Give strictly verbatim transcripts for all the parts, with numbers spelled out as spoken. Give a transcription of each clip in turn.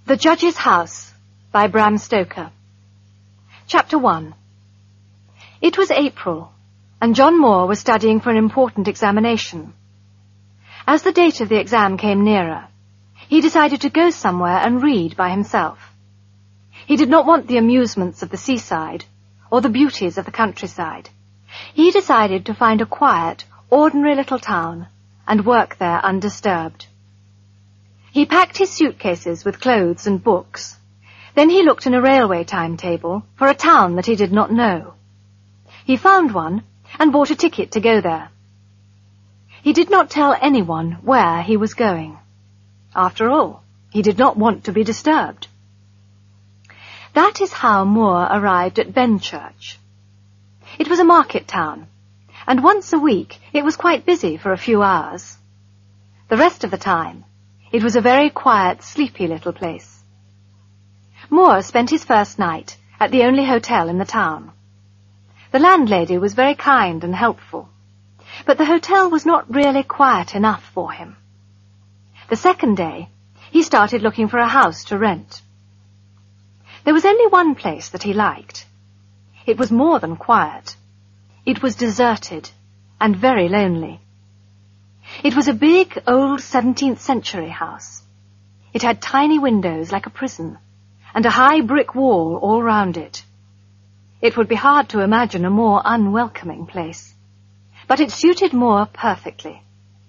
The Judge's House by Bram Stoker. Chapter one. It was April, and John Moore was studying for an important examination. As the date of the exam came nearer, he decided to go somewhere and read by himself. He did not want the amusements of the seaside or the beauties of the countryside. He decided to find a quiet, ordinary little town and work there undisturbed. He packed his suitcases with clothes and books. Then he looked in a railway timetable for a town that he did not know. He found one and bought a ticket to go there. He did not tell anyone where he was going. After all, he did not want to be disturbed. That is how Moore arrived at Benchurch. It was a market town, and once a week it was quite busy for a few hours. The rest of the time, it was a very quiet, sleepy little place. Moore spent his first night at the only hotel in the town. The landlady was very kind and helpful, but the hotel was not really quiet enough for him. The second day, he started looking for a house to rent. There was only one place that he liked. It was more than quiet. It was deserted and very lonely. It was a big, old seventeenth century house. It had tiny windows like a prison, and a high brick wall all round it. It would be hard to imagine a more unwelcoming place, but it suited Moore perfectly.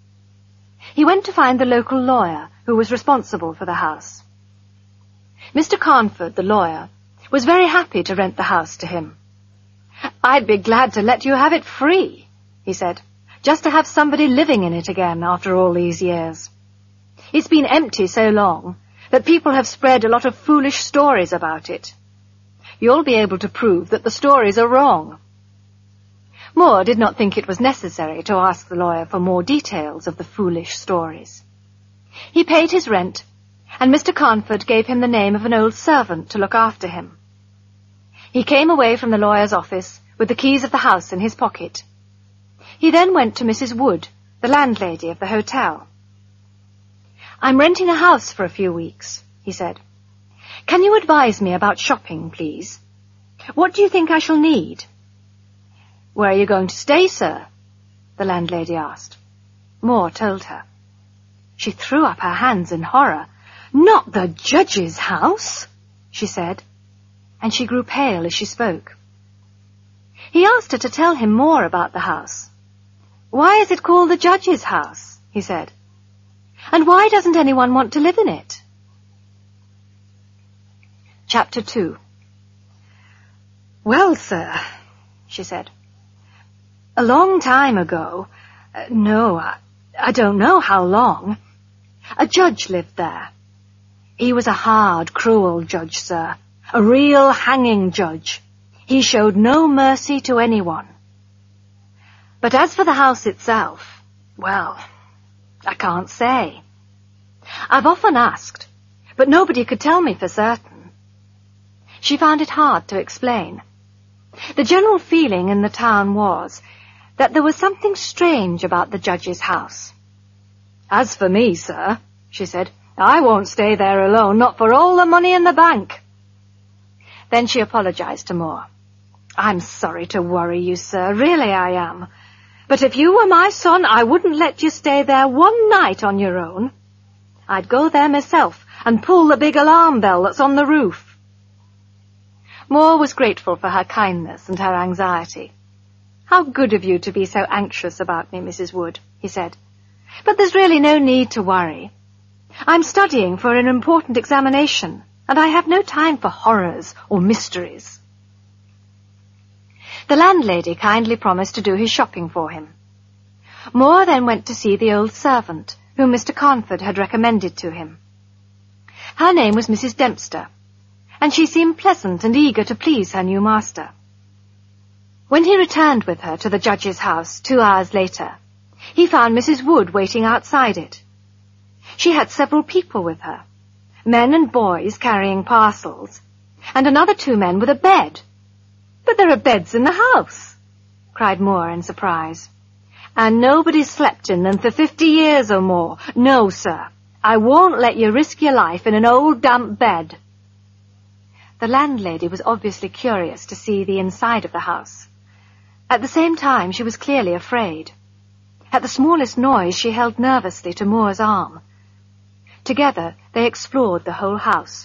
He went to find the local lawyer who was responsible for the house. Mister Carnford, the lawyer, was very happy to rent the house to him. "I'd be glad to let you have it free," he said, "just to have somebody living in it again after all these years. It's been empty so long that people have spread a lot of foolish stories about it. You'll be able to prove that the stories are wrong." Moore did not think it was necessary to ask the lawyer for more details of the foolish stories. He paid his rent, and Mister Carnford gave him the name of an old servant to look after him. He came away from the lawyer's office with the keys of the house in his pocket. He then went to Missus Wood, the landlady of the hotel. "I'm renting a house for a few weeks," he said. "Can you advise me about shopping, please? What do you think I shall need?" "Where are you going to stay, sir?" the landlady asked. Moore told her. She threw up her hands in horror. "Not the Judge's house," she said, and she grew pale as she spoke. He asked her to tell him more about the house. "Why is it called the Judge's house?" he said. "And why doesn't anyone want to live in it?" Chapter two. "Well, sir," she said, "a long time ago, uh, no, I, I don't know how long, a judge lived there. He was a hard, cruel judge, sir, a real hanging judge. He showed no mercy to anyone. But as for the house itself, well, I can't say. I've often asked, but nobody could tell me for certain." She found it hard to explain. The general feeling in the town was that there was something strange about the Judge's house. "As for me, sir," she said, "I won't stay there alone, not for all the money in the bank." Then she apologized to Moore. "I'm sorry to worry you, sir, really I am. But if you were my son, I wouldn't let you stay there one night on your own. I'd go there myself and pull the big alarm bell that's on the roof." Moore was grateful for her kindness and her anxiety. "How good of you to be so anxious about me, Missus Wood," he said. "But there's really no need to worry. I'm studying for an important examination, and I have no time for horrors or mysteries." The landlady kindly promised to do his shopping for him. Moore then went to see the old servant, whom Mister Carnford had recommended to him. Her name was Missus Dempster, and she seemed pleasant and eager to please her new master. When he returned with her to the Judge's house two hours later, he found Missus Wood waiting outside it. She had several people with her, men and boys carrying parcels, and another two men with a bed. "But there are beds in the house," cried Moore in surprise. "And nobody's slept in them for fifty years or more. No, sir, I won't let you risk your life in an old damp bed." The landlady was obviously curious to see the inside of the house. At the same time, she was clearly afraid. At the smallest noise, she held nervously to Moore's arm. Together, they explored the whole house.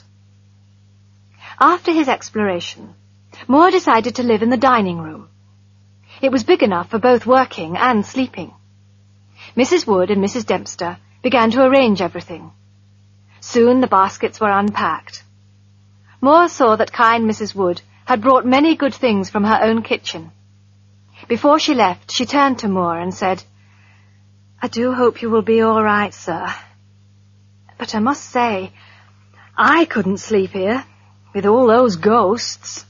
After his exploration, Moore decided to live in the dining room. It was big enough for both working and sleeping. Missus Wood and Missus Dempster began to arrange everything. Soon the baskets were unpacked. Moore saw that kind Missus Wood had brought many good things from her own kitchen. Before she left, she turned to Moore and said, "I do hope you will be all right, sir. But I must say, I couldn't sleep here with all those ghosts."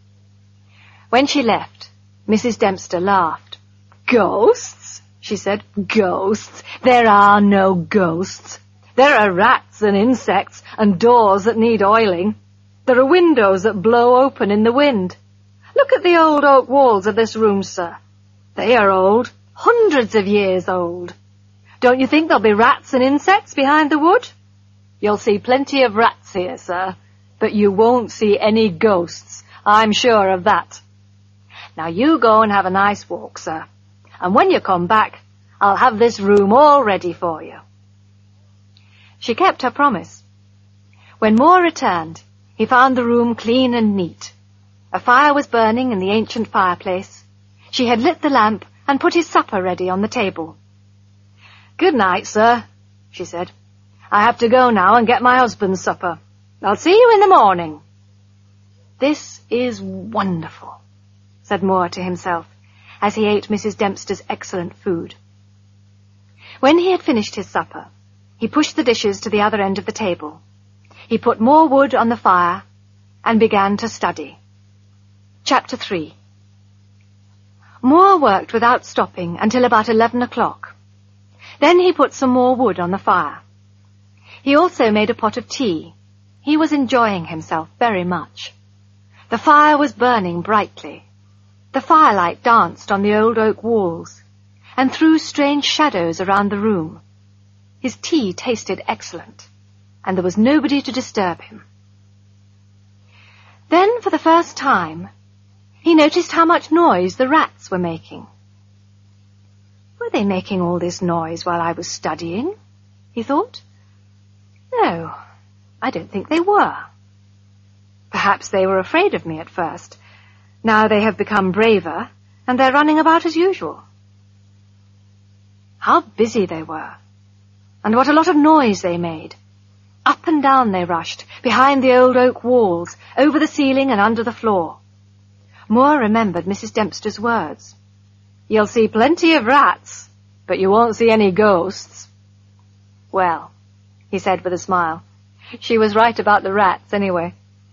When she left, Missus Dempster laughed. "Ghosts?" she said. "Ghosts? There are no ghosts. There are rats and insects and doors that need oiling. There are windows that blow open in the wind. Look at the old oak walls of this room, sir. They are old, hundreds of years old. Don't you think there'll be rats and insects behind the wood? You'll see plenty of rats here, sir, but you won't see any ghosts, I'm sure of that. Now you go and have a nice walk, sir, and when you come back, I'll have this room all ready for you." She kept her promise. When Moore returned, he found the room clean and neat. A fire was burning in the ancient fireplace. She had lit the lamp and put his supper ready on the table. "Good night, sir," she said. "I have to go now and get my husband's supper. I'll see you in the morning." "This is wonderful," said Moore to himself, as he ate Missus Dempster's excellent food. When he had finished his supper, he pushed the dishes to the other end of the table. He put more wood on the fire and began to study. Chapter three. Moore worked without stopping until about eleven o'clock. Then he put some more wood on the fire. He also made a pot of tea. He was enjoying himself very much. The fire was burning brightly. The firelight danced on the old oak walls and threw strange shadows around the room. His tea tasted excellent, and there was nobody to disturb him. Then, for the first time, he noticed how much noise the rats were making. Were they making all this noise while I was studying? He thought. No, I don't think they were. Perhaps they were afraid of me at first. Now they have become braver, and they're running about as usual. How busy they were, and what a lot of noise they made. Up and down they rushed, behind the old oak walls, over the ceiling and under the floor. Moore remembered Missus Dempster's words. "You'll see plenty of rats, but you won't see any ghosts." Well, he said with a smile, she was right about the rats anyway.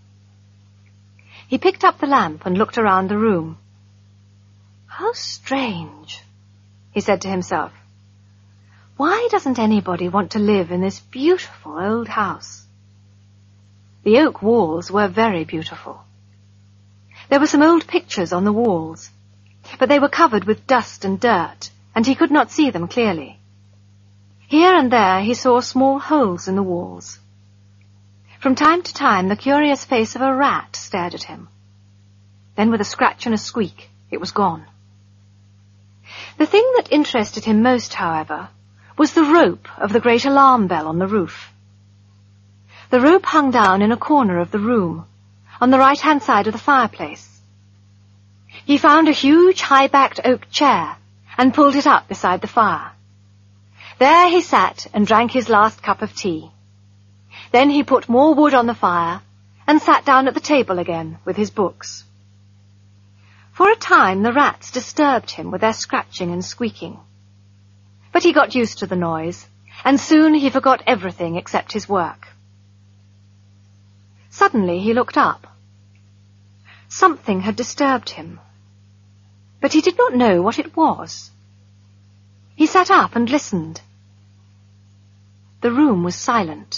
He picked up the lamp and looked around the room. How strange, he said to himself. Why doesn't anybody want to live in this beautiful old house? The oak walls were very beautiful. There were some old pictures on the walls, but they were covered with dust and dirt, and he could not see them clearly. Here and there he saw small holes in the walls. From time to time the curious face of a rat stared at him. Then with a scratch and a squeak, it was gone. The thing that interested him most, however, was the rope of the great alarm bell on the roof. The rope hung down in a corner of the room, on the right-hand side of the fireplace. He found a huge high-backed oak chair and pulled it up beside the fire. There he sat and drank his last cup of tea. Then he put more wood on the fire and sat down at the table again with his books. For a time the rats disturbed him with their scratching and squeaking. But he got used to the noise, and soon he forgot everything except his work. Suddenly he looked up. Something had disturbed him, but he did not know what it was. He sat up and listened. The room was silent.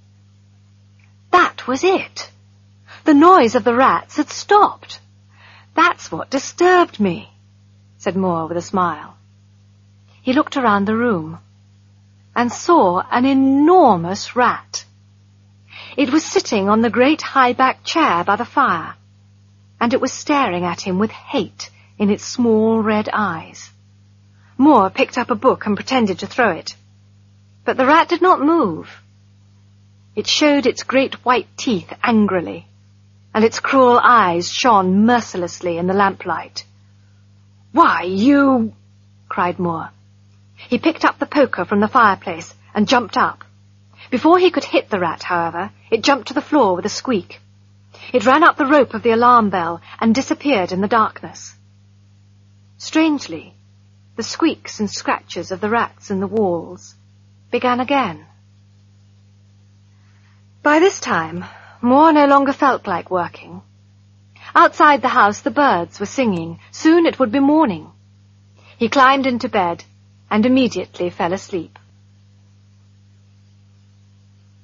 That was it. The noise of the rats had stopped. That's what disturbed me, said Moore with a smile. He looked around the room. and saw an enormous rat. It was sitting on the great high-backed chair by the fire, and it was staring at him with hate in its small red eyes. Moore picked up a book and pretended to throw it. But the rat did not move. It showed its great white teeth angrily, and its cruel eyes shone mercilessly in the lamplight. "Why, you—" cried Moore. He picked up the poker from the fireplace and jumped up. Before he could hit the rat, however, it jumped to the floor with a squeak. It ran up the rope of the alarm bell and disappeared in the darkness. Strangely, the squeaks and scratches of the rats in the walls began again. By this time, Moore no longer felt like working. Outside the house the birds were singing. Soon it would be morning. He climbed into bed and immediately fell asleep.